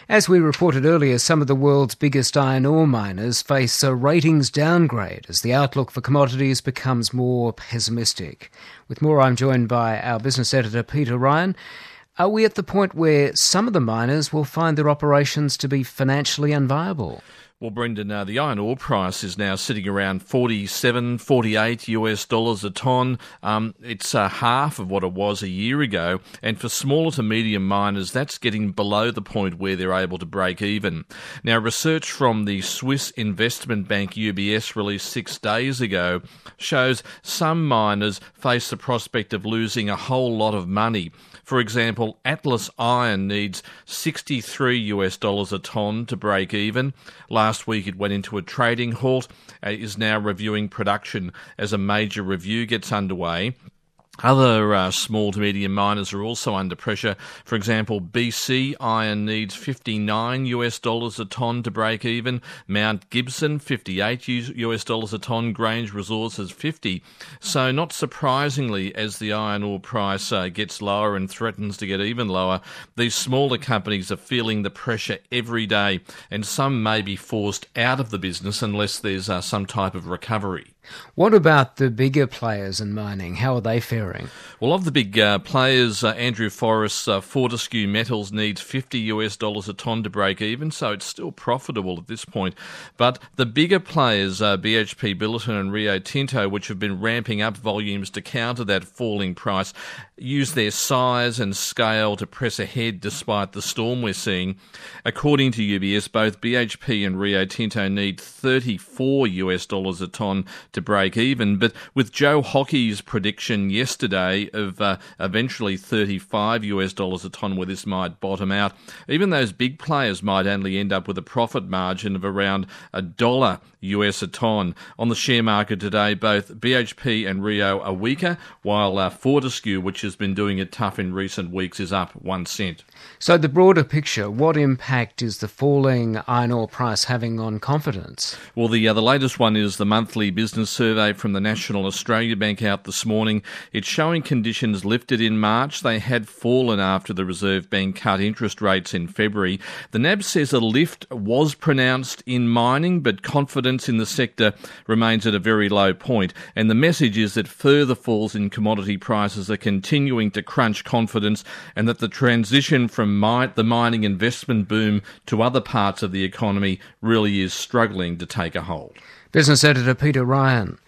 As we reported earlier, some of the world's biggest iron ore miners face a ratings downgrade as the outlook for commodities becomes more pessimistic. With more, I'm joined by our business editor, Peter Ryan. Are we at the point where some of the miners will find their operations to be financially unviable? Well, Brendan, the iron ore price is now sitting around $48 a tonne. It's half of what it was a year ago. And for smaller to medium miners, that's getting below the point where they're able to break even. Now, research from the Swiss investment bank UBS released 6 days ago shows some miners face the prospect of losing a whole lot of money. For example, Atlas Iron needs $63 a tonne to break even. Last week it went into a trading halt, is now reviewing production as a major review gets underway. Other small to medium miners are also under pressure. For example, BC Iron needs $59 a tonne to break even. Mount Gibson, $58 a tonne. Grange Resources, $50. So not surprisingly, as the iron ore price gets lower and threatens to get even lower, these smaller companies are feeling the pressure every day, and some may be forced out of the business unless there's some type of recovery. What about the bigger players in mining? How are they faring? Well, of the big players, Andrew Forrest's Fortescue Metals needs $50 a tonne to break even, so it's still profitable at this point. But the bigger players, BHP Billiton and Rio Tinto, which have been ramping up volumes to counter that falling price, use their size and scale to press ahead despite the storm we're seeing. According to UBS, both BHP and Rio Tinto need $34 a tonne to break even, but with Joe Hockey's prediction yesterday of eventually $35 a tonne where this might bottom out, even those big players might only end up with a profit margin of around $1 a tonne. On the share market today, both BHP and Rio are weaker, while Fortescue, which has been doing it tough in recent weeks, is up 1 cent. So the broader picture, what impact is the falling iron ore price having on confidence? Well, the latest one is the monthly business survey from the National Australia Bank out this morning. It's showing conditions lifted in March. They had fallen after the Reserve Bank cut interest rates in February. The NAB says a lift was pronounced in mining, but confidence in the sector remains at a very low point. And the message is that further falls in commodity prices are continuing to crunch confidence, and that the transition from the mining investment boom to other parts of the economy really is struggling to take a hold. Business editor Peter Ryan.